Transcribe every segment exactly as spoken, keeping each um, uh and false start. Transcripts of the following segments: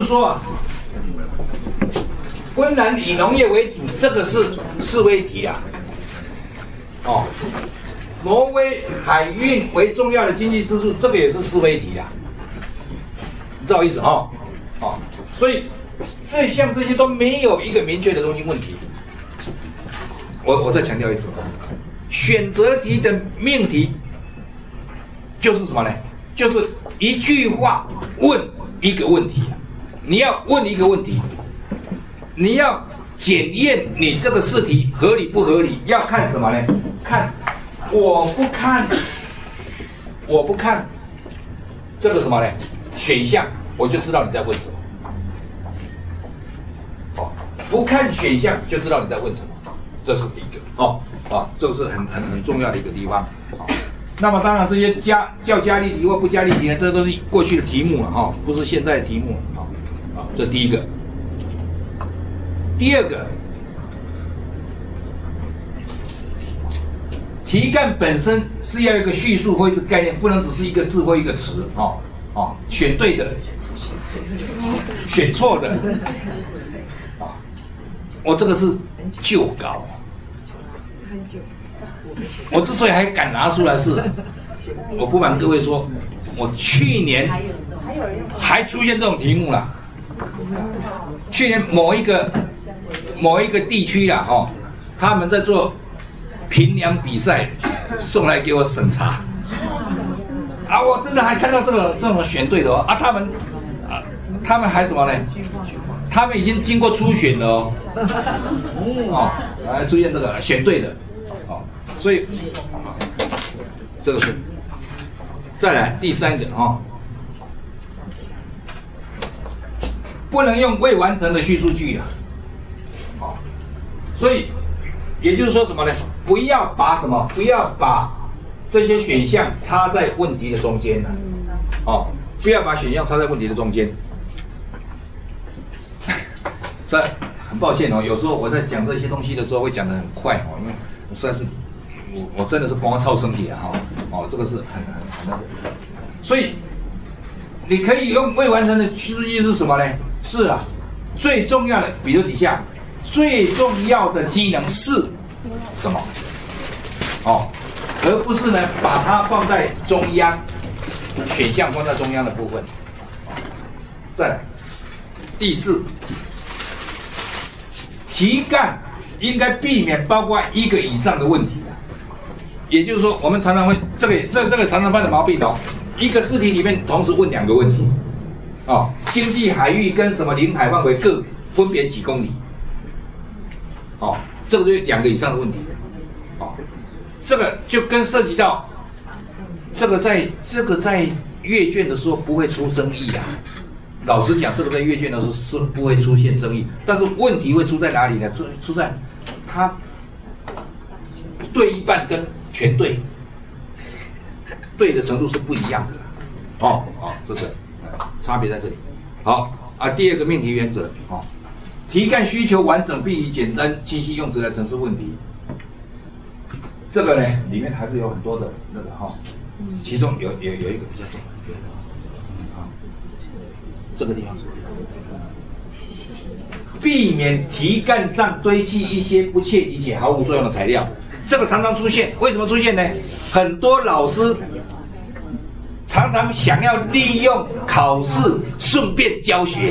说啊，温南以农业为主，这个是示威题啊。哦，挪威海运为重要的经济支柱，这个也是示威题啊。你知道意思哦？哦，所以这项这些都没有一个明确的中心问题。我我再强调一次，选择题的命题就是什么呢？就是一句话问一个问题，你要问一个问题，你要检验你这个试题合理不合理，要看什么呢？看我不看，我不看这个什么呢？选项我就知道你在问什么。哦，不看选项就知道你在问什么，这是第一个哦啊，这个是很很很重要的一个地方。哦，那么当然这些加叫加例题或不加例题呢，这都是过去的题目了哈，哦，不是现在的题目啊啊，这第一个。第二个，题干本身是要有一个叙述或一个概念，不能只是一个字或一个词哦哦，选对的，选错的啊，我这个是旧稿，我之所以还敢拿出来是，我不瞒各位说，我去年还出现这种题目了。去年某一个某一个地区啦，哦，他们在做评量比赛，送来给我审查。啊，我真的还看到这个这种选对的哦，啊，他们啊，他们还什么呢？他们已经经过初选了哦，哦，还出现这个选对的，哦，所以这个是。再来第三个哦。不能用未完成的叙述句啊，哦，所以也就是说什么呢？不要把什么？不要把这些选项插在问题的中间了，哦，不要把选项插在问题的中间。这很抱歉哦，有时候我在讲这些东西的时候会讲得很快哦，因为我实在是我我真的是光操身体啊哈，哦，这个是很很很那个，所以你可以用未完成的叙述句是什么呢？是啊，最重要的，比如底下最重要的机能是什么？哦，而不是呢把它放在中央，选项放在中央的部分。再来，第四，题干应该避免包括一个以上的问题。也就是说，我们常常会这个这这个常常犯的毛病哦，一个试题里面同时问两个问题。哦，经济海域跟什么领海范围各分别几公里？哦，这个就是两个以上的问题。哦，这个就跟涉及到这个在这个在阅卷的时候不会出争议啊。老实讲，这个在阅卷的时候是不会出现争议，但是问题会出在哪里呢？出出在它对一半跟全对，对的程度是不一样的。哦哦，这个。差别在这里。好啊，第二个命题原则，哦，题干需求完整，并以简单清晰用词来陈述问题。这个呢，里面还是有很多的那个哈，哦，其中有有有一个比较重要的，啊，这个地方，避免题干上堆砌一些不切题且毫无作用的材料。这个常常出现，为什么出现呢？很多老师常常想要利用考试顺便教学，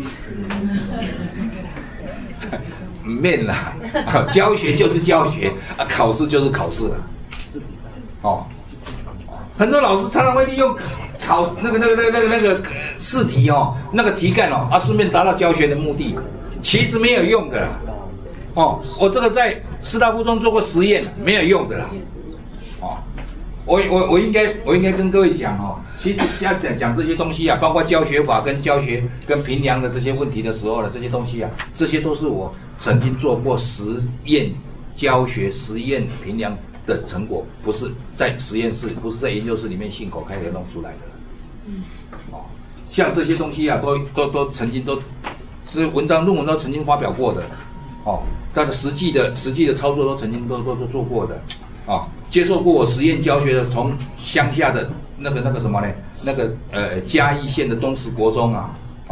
免啦，教学就是教学啊，考试就是考试了。哦，很多老师常常会利用考那个那个那个那个那个试题哦，那个题干哦啊，顺便达到教学的目的，其实没有用的啦。哦，我这个在师大附中做过实验，没有用的啦。哦。我我我应该我应该跟各位讲哦，其实要讲讲这些东西啊，包括教学法跟教学跟评量的这些问题的时候的这些东西啊，这些都是我曾经做过实验教学、实验评量的成果，不是在实验室，不是在研究室里面信口开河弄出来的。嗯，哦，像这些东西啊，都都都曾经都是文章论文都曾经发表过的，哦，它的实际的实际的操作都曾经都都都做过的。啊，接受过我实验教学的，从乡下的那个那个什么呢？那个呃嘉义县的东石国中啊，啊，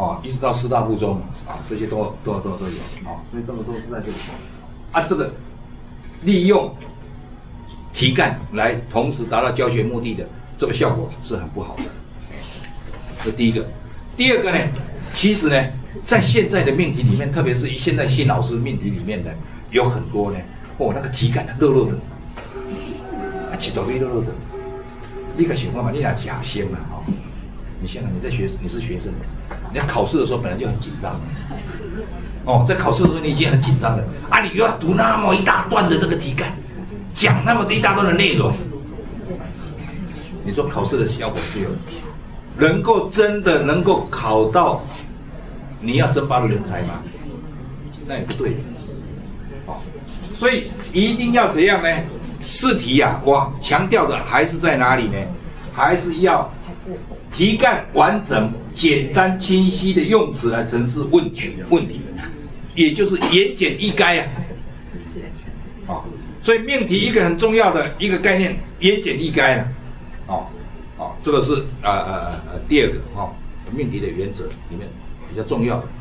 哦，一直到师大附中啊，这些都都都都有啊，所以这个都是在这里啊，这个利用题干来同时达到教学目的的这个效果是很不好的。这第一个，第二个呢，其实呢，在现在的命题里面，特别是现在新老师命题里面呢，有很多呢，哦，那个题干热热的，啊，起头微热热的，你可想办法，你俩假先嘛，哈、哦，你想想你在学，你是学生，你在考试的时候本来就很紧张，哦，在考试的时候你已经很紧张了，啊，你又要读那么一大段的那个题干，讲那么一大段的内容，你说考试的效果是有？能够真的能够考到你要争拔的人才吗？那也不对，哦，所以一定要怎样呢？试题啊，哇，强调的还是在哪里呢？还是要题干完整、简单、清晰的用词来陈述问题问题，也就是言简意赅啊。哦，所以命题一个很重要的一个概念，言简意赅啊。哦。哦，这个是呃呃呃第二个哦，命题的原则里面比较重要的。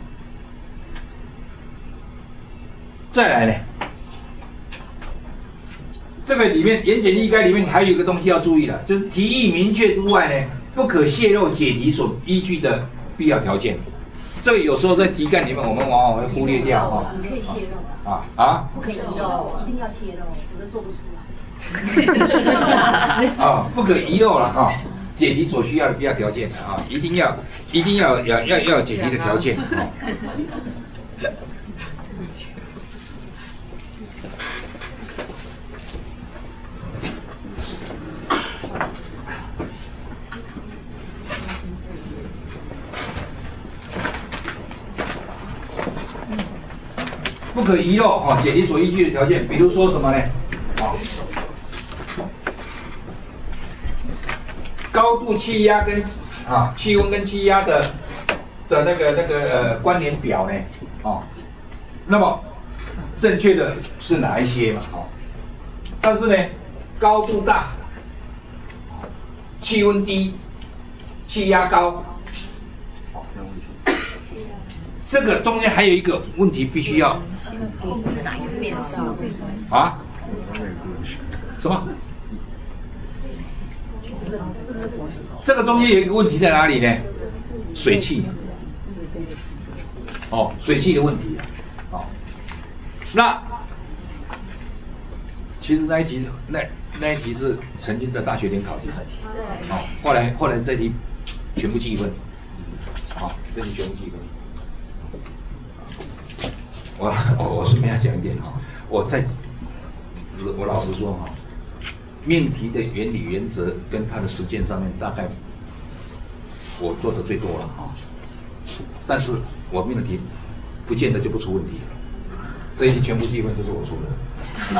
再来呢，这个里面言简意赅里面还有一个东西要注意的，就是题意明确之外呢，不可泄露解题所依据的必要条件。这个有时候在题干里面我们往往会忽略掉哈。 可以泄露啊啊？ 不可以遗漏，一定要泄露，否则做不出来。 啊，不可遗漏了哈、哦，解题所需要的必要条件啊，一定要一定要要要要解题的条件啊。不可遗漏哈、哦，解题所依据的条件，比如说什么呢？高度气压跟啊气温跟气压的的那个那个呃关联表呢，哦，那么正确的是哪一些嘛？哦，但是呢，高度大，气温低，气压高，这个中间还有一个问题必须要控制哪一个变数啊？什么？这个中间有一个问题在哪里呢？水汽。哦，水汽的问题。哦，那其实那一题那那一题是曾经的大学联考题。哦，后来后来这题全部记分。好、哦，这题全部记分。我我我顺便要讲一点哈，我在我老实说哈。命题的原理原则跟它的实践上面，大概我做的最多了啊。但是我命的题不见得就不出问题，这一题全部记分都是我出的，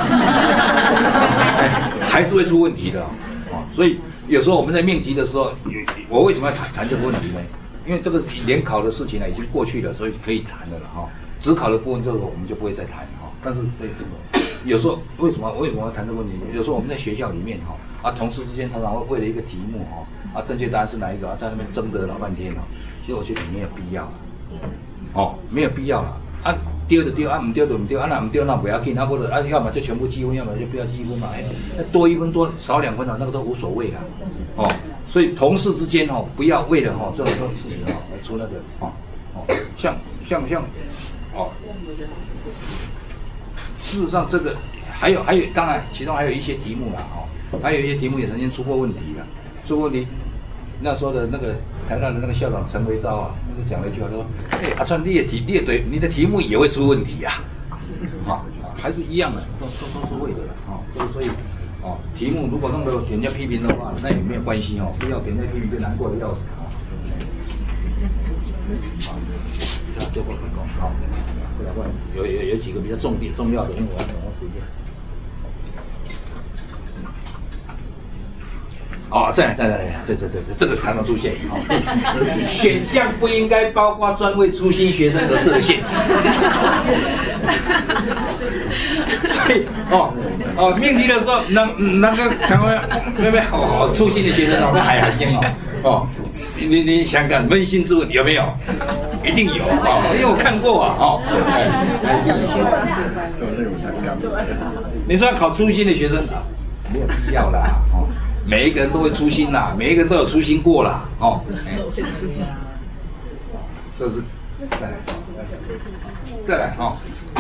还是会出问题的啊。所以有时候我们在命题的时候，我为什么要谈谈这个问题呢？因为这个联考的事情呢已经过去了，所以可以谈的了哈。指考的部分这个我们就不会再谈哈。但是这这个。有时候为什么为什么要谈这个问题？有时候我们在学校里面哈啊，同事之间常常会为了一个题目哈啊，正确答案是哪一个啊，在那边争得老半天了。其实我觉得没有必要，哦，没有必要了啊，丢就丢啊，唔丢就唔丢啊，那唔丢那不要紧啊，或者啊，要么就全部积分，要么就不要积分嘛，哎，那多一分多少两分啊，那个都无所谓啦，哦，所以同事之间哦，不要为了哈、哦、这种这种事情哦来出那个哦哦，像像像哦。事实上，这个还有还有，当然其中还有一些题目啦，哦，还有一些题目也曾经出过问题了。出过问题，那时候的那个台大的那个校长陈维昭啊，那个讲了一句话，他说：“哎，阿川，你的题，你的对，你的题目也会出问题啊，啊，还是一样的，都都都是会的啊。所以所以，哦，题目如果弄得人家批评的话，那也没有关系哦，不要给人家批评就难过的要死啊。好，这样最后成功好。”有有有几个比较重点重要的，因为我要等时间。哦，再来再来再来，这这这这这个常常出现。哦、选项不应该包括专为初心学生而设的陷阱。所以哦哦，命题的时候，那那个台湾那边好好粗心的学生哦，那还还行哦。 哦，你你想看扪心自问有没有？一定有哦，因为我看过啊，哦。你说要考粗心的学生，没有必要啦，哦，每一个人都会粗心啦，每一个人都有粗心过啦，哦。这是再来，再来哦。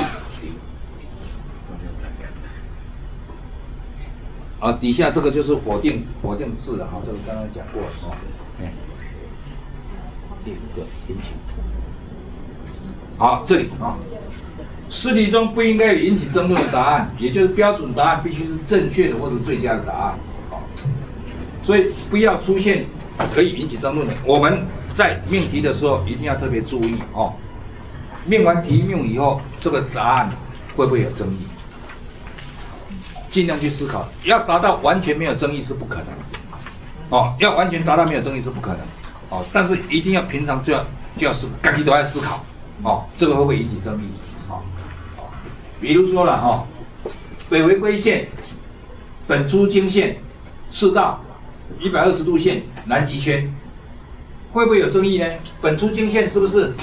啊，底下这个就是否定否定式的哈，这个刚刚讲过了哦。哎，第五个引起。好，这里啊，试题中不应该有引起争论的答案，也就是标准答案必须是正确的或者最佳的答案。好，所以不要出现可以引起争论的。我们在命题的时候一定要特别注意哦。命完题目以后，这个答案会不会有争议？尽量去思考，要达到完全没有争议是不可能哦，要完全达到没有争议是不可能哦，但是一定要平常就要就要思，自己都在思考哦，这个会不会引起争议？哦，比如说了哈，北回归线、本出经线、赤道、一百二十度线、南极圈，会不会有争议呢？本出经线是不是？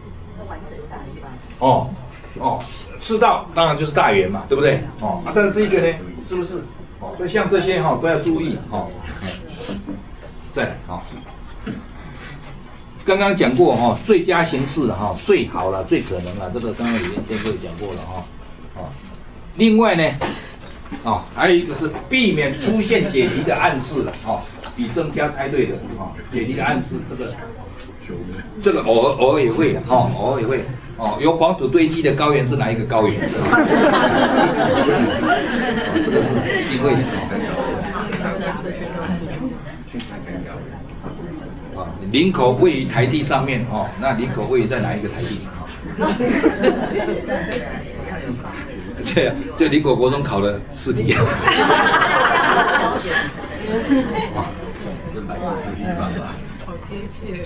哦哦。赤道当然就是大圆嘛，对不对？哦，啊，但是这个呢，是不是？哦，所以像这些哈、哦、都要注意哦。再来啊、哦，刚刚讲过哈、哦，最佳形式了哈、哦，最好了，最可能了，这个刚刚已经跟各位讲过了哈、哦。哦，另外呢，哦，还有一个是避免出现解题的暗示了哦，以增加猜对的哦，解题的暗示这个。这个偶尔偶尔也会的哦，偶尔也会哦。由黄土堆积的高原是哪一个高原？哦、这个是一定会的哦。啊，林口位于台地上面哦，那林口位于在哪一个台地？哦、这这林口国中考的试题。啊，这哪个试题办法？好接切。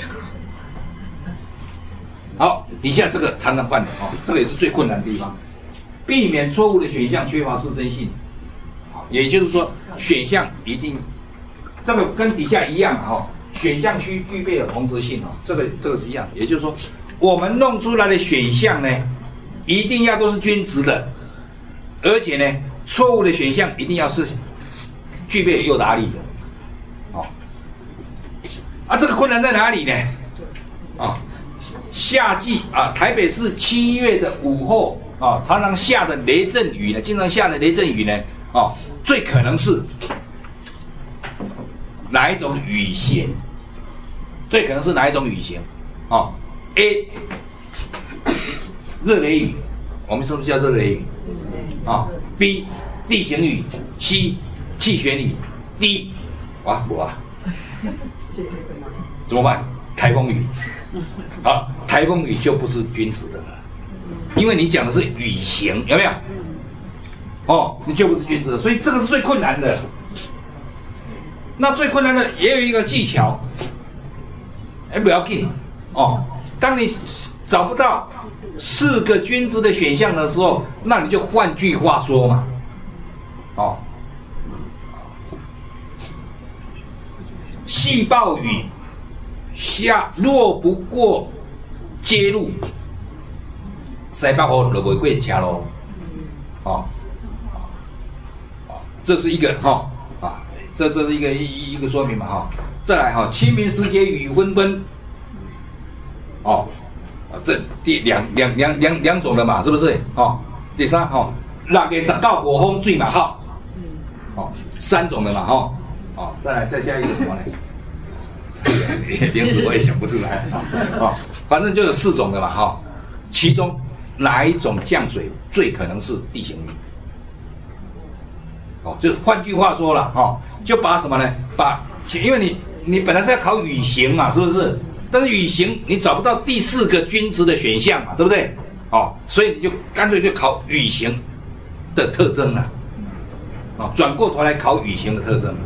好，底下这个常常犯的哦，这个也是最困难的地方，避免错误的选项缺乏适真性，也就是说选项一定，这个跟底下一样哈、哦，选项需具备的同质性哦，这个这个是一样，也就是说我们弄出来的选项呢，一定要都是均值的，而且呢，错误的选项一定要是具备诱答力的，哦，啊，这个困难在哪里呢？啊、哦。夏季啊，台北市七月的午后啊，常常下的雷阵雨呢，经常下的雷阵雨呢，哦，最可能是哪一种雨型？最可能是哪一种雨型？哦 ，A 热雷雨，我们是不是叫热雷雨？啊、哦、，B 地形雨 ，C 气旋雨 ，D 哇哇，怎么办？台风雨。好，台风雨就不是均值的了，因为你讲的是雨型，有没有？哦，你就不是均值的，所以这个是最困难的。那最困难的也有一个技巧，哎，不要紧哦。当你找不到四个均值的选项的时候，那你就换句话说嘛，哦，细暴雨。下若不过街路，西北雨就袂过车路，哦，这是一个哈、哦、啊，这这是一个一一个说明嘛哈、哦。再来哈、哦，清明时节雨纷纷，哦，啊这第两两两两两种的嘛，是不是？哦，第三哈，六月十九五风水嘛哈，哦，三种的嘛哈，哦，再来再加一个什么呢？临时我也想不出来啊、哦，反正就有四种的嘛哈、哦，其中哪一种降水最可能是地形雨？哦，就是换句话说了哈、哦，就把什么呢？把因为你你本来是要考雨型嘛，是不是？但是雨型你找不到第四个均值的选项嘛，对不对？哦，所以你就干脆就考雨型的特征了，啊、哦，转过头来考雨型的特征。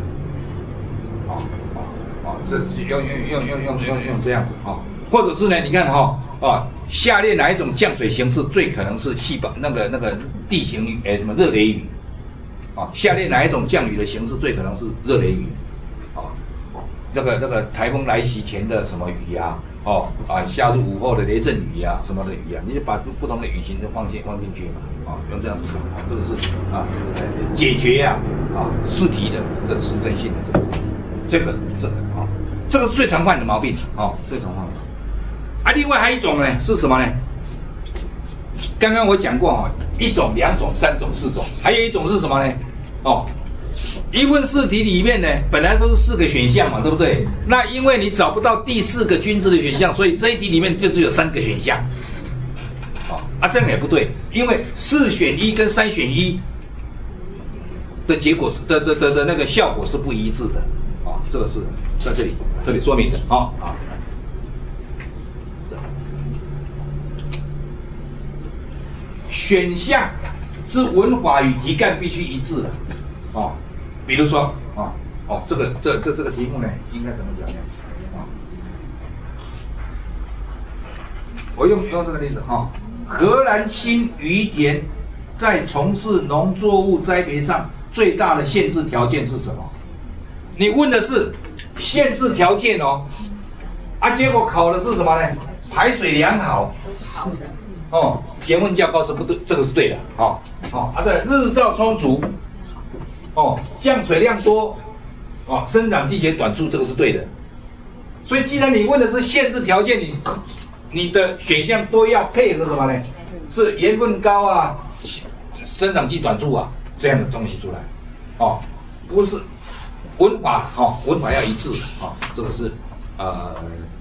是用用用用用用用这样子啊、哦，或者是呢？你看哈、哦、啊，下列哪一种降水形式最可能是细胞那个那个地形雨？哎，什么热雷雨？啊，下列哪一种降雨的形式最可能是热雷雨？啊， 那个那个台风来袭前的什么雨呀、啊，哦啊，下入午后的雷阵雨呀、啊，什么的雨呀、啊，你就把不同的雨型都放进放进去嘛，啊，用这样子想，这个是啊解决呀啊试题的这个实证性的这个这个这个啊，这个是最常犯的毛病啊，最常犯的。啊，另外还有一种呢是什么呢？刚刚我讲过哈，一种、两种、三种、四种，还有一种是什么呢？哦，一份试题里面呢，本来都是四个选项嘛，对不对？那因为你找不到第四个均值的选项，所以这一题里面就只有三个选项。哦，啊，这样也不对，因为四选一跟三选一的结果是的的的的那个效果是不一致的。啊，这个是在这里这里说明的。啊啊。选项之文法与题干必须一致的，哦，比如说，哦，哦，这个这这这个题目呢，应该怎么讲呢？啊、哦，我用用这个例子哈、哦，荷兰新于田在从事农作物栽培上最大的限制条件是什么？你问的是限制条件哦，啊，结果考的是什么呢？排水良好。好的。哦，盐分较高是不对，这个是对的，哦哦，啊，这日照充足，哦，降水量多，哦，生长季节短促，这个是对的。所以，既然你问的是限制条件，你你的选项都要配合什么呢？是盐分高啊，生长季短促啊这样的东西出来，哦，不是文法，哦，文法要一致，哦，这个是呃。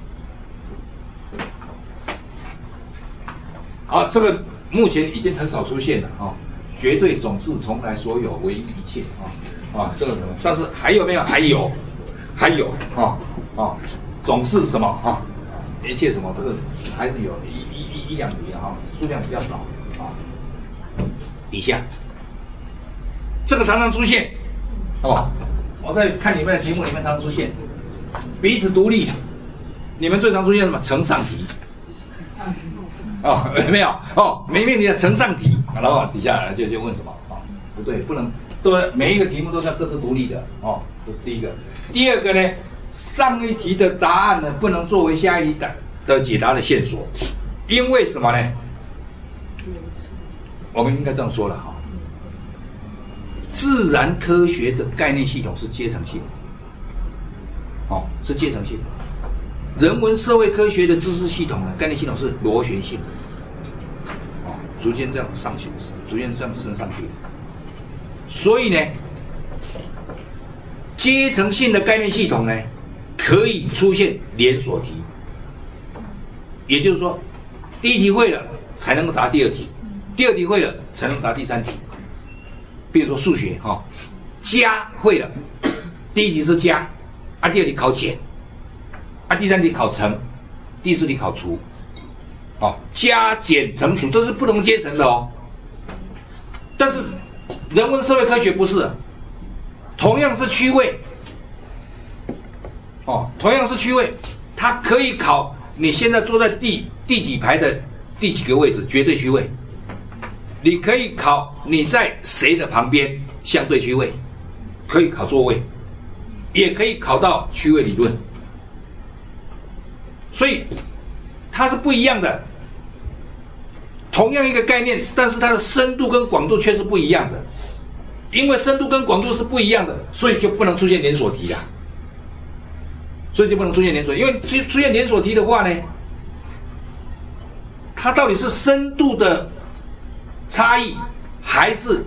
好，这个目前已经很少出现了啊、哦，绝对总是从来所有为一切啊啊，这个什么？但是还有没有？还有，还有啊啊，总是什么啊？一切什么？这个还是有一一一一两题啊，数量比较少啊。底下这个常常出现哦，我在看你们的题目里面常常出现彼此独立，你们最常出现什么？承上题。哦，有没有？哦，每命题的承上题，然后底下就就问什么？哦，不对，不能，都每一个题目都是要各自独立的。哦，这是第一个。第二个呢，上一题的答案呢，不能作为下一题的的解答的线索，因为什么呢？我们应该这样说了哈、哦，自然科学的概念系统是阶层性，哦，是阶层性。人文社会科学的知识系统呢，概念系统是螺旋性，哦，逐渐这样上去，逐渐这样升上去。所以呢，阶层性的概念系统呢，可以出现连锁题，也就是说，第一题会了才能够答第二题，第二题会了才能答第三题。比如说数学哈、哦，加会了，第一题是加，啊，第二题考减。啊，第三题考乘，第四题考除，哦，加减乘除，这是不同阶层的哦。但是人文社会科学不是，同样是区位，哦，同样是区位，它可以考你现在坐在第第几排的第几个位置，绝对区位。你可以考你在谁的旁边，相对区位，可以考座位，也可以考到区位理论。所以它是不一样的，同样一个概念，但是它的深度跟广度却是不一样的。因为深度跟广度是不一样的，所以就不能出现连锁题啦。所以就不能出现连锁，因为出出现连锁题的话呢，它到底是深度的差异，还是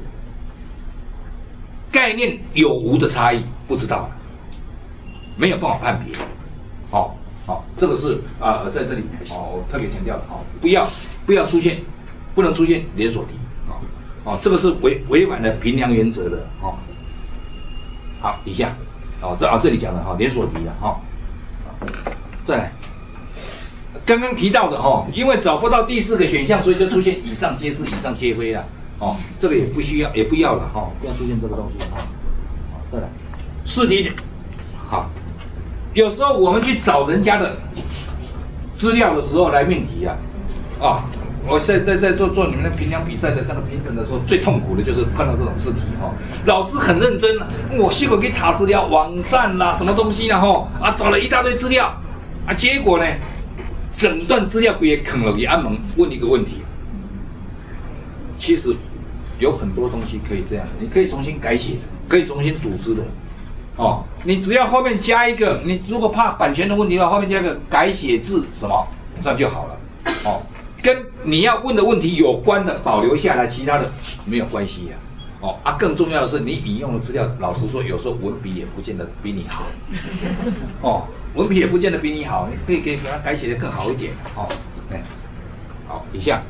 概念有无的差异，不知道，没有办法判别。好、哦。好、哦，这个是啊、呃，在这里哦，我特别强调的哦，不要不要出现，不能出现连锁题啊、哦，哦，这个是违违反了评量原则的哦。好，底下哦，这啊这里讲的哈、哦、连锁题的哈、哦，再来，刚刚提到的哈、哦，因为找不到第四个选项，所以就出现以上皆是，以上皆非了哦，这个也不需要，也不要了哈、哦，不要出现这个东西哈。好、哦，再来，试题，好。有时候我们去找人家的资料的时候来命题啊， 啊，我在在在做做你们的评量比赛的那个评审的时候，最痛苦的就是碰到这种试题哈、哦。老师很认真，我结果给查资料、网站啦、什么东西啦哈啊，找了一大堆资料啊，结果呢，整段资料也啃了，也按门问一个问题。其实有很多东西可以这样，你可以重新改写，可以重新组织的。哦，你只要后面加一个，你如果怕版权的问题的话，后面加一个改写字什么，这样就好了。哦，跟你要问的问题有关的保留下来，其他的没有关系呀、啊。哦啊，更重要的是你引用的资料，老实说，有时候文笔也不见得比你好。哦，文笔也不见得比你好，你可以给给它改写的更好一点。哦，哎，好，以下。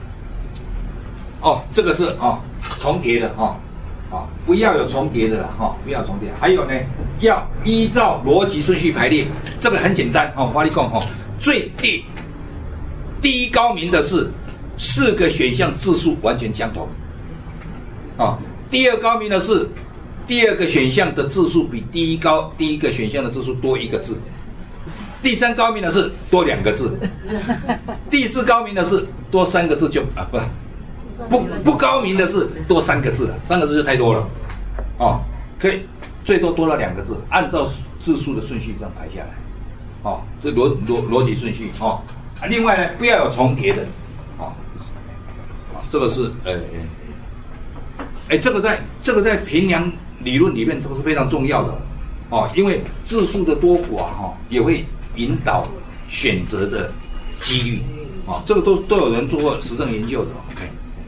哦，这个是哦重叠的哈。哦啊，不要有重叠的了哈，不要重叠。还有呢，要依照逻辑顺序排列，这个很简单哦。我跟你讲哈，最低第一高明的是四个选项字数完全相同，啊，第二高明的是第二个选项的字数比第一高第一个选项的字数多一个字，第三高明的是多两个字，第四高明的是多三个字就啊不。不不高明的是多三个字了，三个字就太多了，哦，可以最多多了两个字，按照字数的顺序这样排下来，哦，这逻逻逻辑顺序哦。另外呢，不要有重叠的，哦，这个是呃，哎，这个在这个在评量理论里面，这个是非常重要的哦，因为字数的多寡哈、哦，也会引导选择的几率，哦，这个都都有人做过实证研究的 ，OK。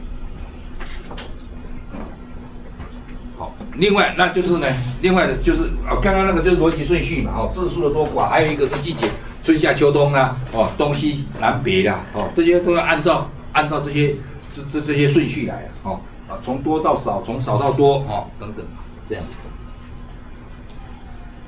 另外，那就是呢，另外的就是哦，刚刚那个就是逻辑顺序嘛，哦，字数的多寡，还有一个是季节，春夏秋冬啦，哦，东西南北啦，哦，这些都要按照按照这些这这这些顺序来啊，哦，啊，从多到少，从少到多，哦，等等，这样。